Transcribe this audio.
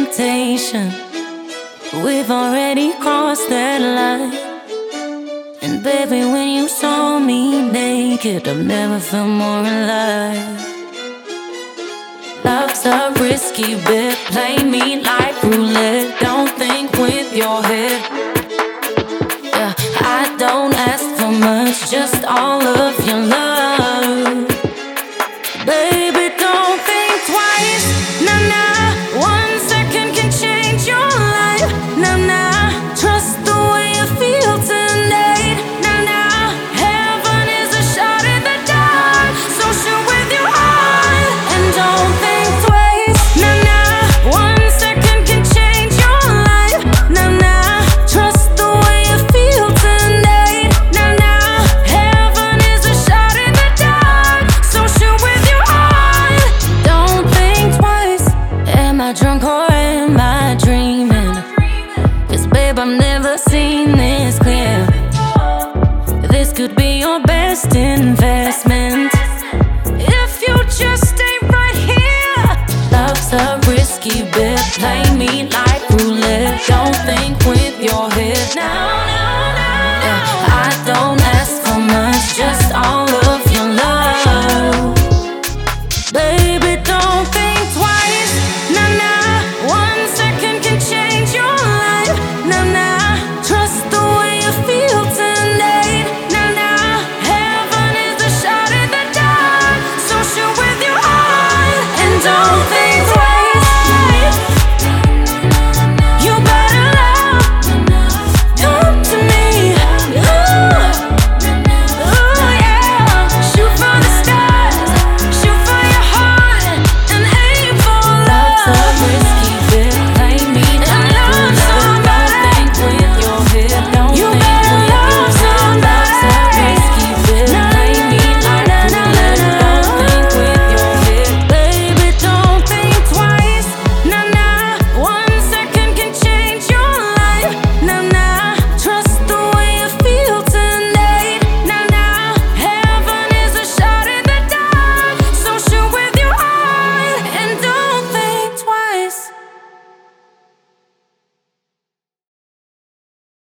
temptation. We've already crossed that line. And baby, when you saw me naked, I've never felt more alive. Love's a risky bet, play me like roulette. Don't think with your head. Yeah, I don't ask for much, just all of your love. Baby, don't think twice, nah nah. 1 second can change your life, nah nah. Trust the way you feel tonight, nah nah. Heaven is a shot in the dark, so shoot with your heart. And don't think twice, nah nah. 1 second can change your life, nah nah. Trust the way you feel tonight, nah nah. Heaven is a shot in the dark, so shoot with your heart. Don't think twice, am I drunk or am I dreaming? 'Cause babe, I've never seen this clear. This could be your best investment if you just stay right here. Love's a risky bet, play me like